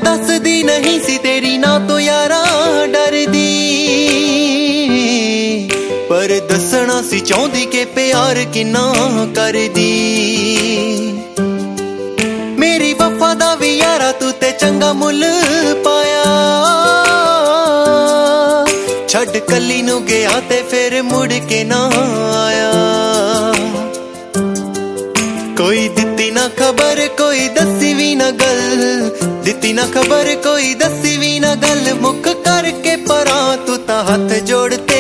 दसदी नहीं सी तेरी ना तो यारा डरदी, पर दसना सी चाहती के प्यार किन्ना करदी। मेरी वफा दा भी यारा तू ते चंगा मुल पाया, छड़ कली नू गया ते फिर मुड़ के ना आया। कोई दिती ना खबर कोई दसी भी ना गल, दिती ना खबर कोई दसी भी ना गल, मुख करके परा तू ता हथ जोड़ते।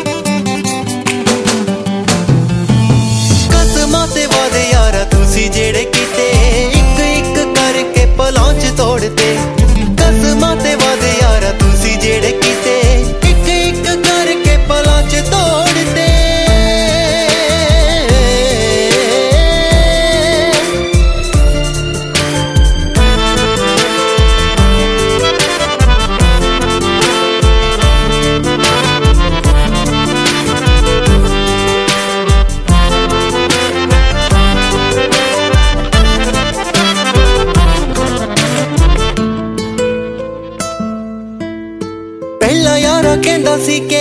कसमां ते वादे यारा तुसी जेड़े कीते, एक एक करके पलां च तोड़ते। कसमां ते वादे यारा तुसी जेड़े कीते, एक एक करके पलां च तोड़ते। पहला यारा कहंदा सी के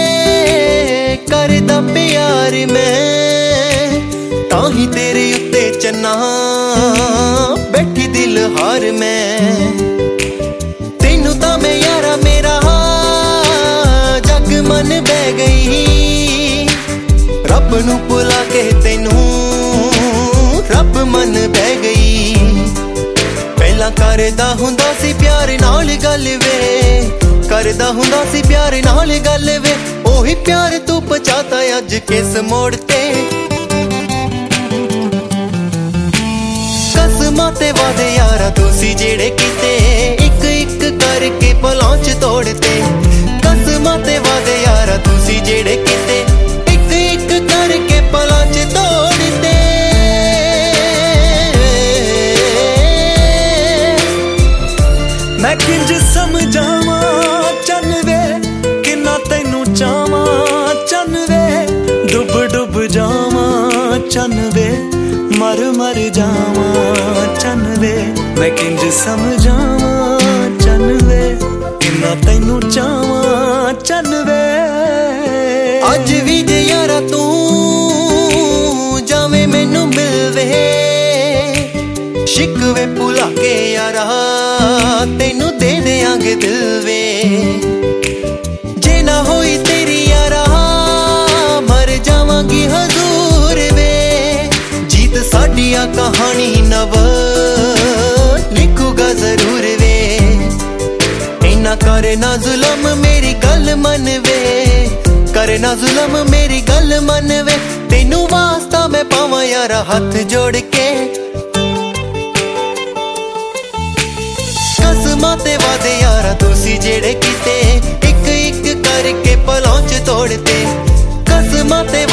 करदा प्यार मैं, ताही तेरे उत्ते चन्ना बैठी दिल हार मैं। तेनू तां मैं यारा मेरा जग मन बह गई, रब नू भुला के तेनू रब मन बह गई। पहला करदा हुंदा सी प्यार नाल गल वे, करदा हुंदा सी प्यार नाल गल वे, ओही प्यार तू पचाता अज किस मोड़ ते। कसमां ते वादे यारा तुसी जेड़े कीते, एक एक करके पलां च तोड़ते। कसमां ते वादे यारा तुसी जेड़े कीते, एक एक करके पलां च तोड़ते। मैं किंज समझावां चन वे, किन्ना तैनू चावां चन वे, डुब डुब जावां चन वे, मर मर जावां चन वे। मैं किंज समझावां चन वे, किन्ना तैनू चावां चन वे। अज भी जे यारा तू जावे मैनू मिलवे, शिकवे भुला के यारा तेनू दे देंगे दिल वे। जे ना होई तेरी यारा मर जावांगी हजूर वे, जीत साडी आ कहानी नव लिखूगा जरूर वे। इना करे ना जुलम मेरी गल मन वे, करे ना जुलम मेरी गल मन वे। तेनू वास्ता मैं पावां यारा हथ जोड़ के। कसमां ते वादे यारा तुसी जेड़े कीते, एक एक करके पलां च तोड़ते। कसमां ते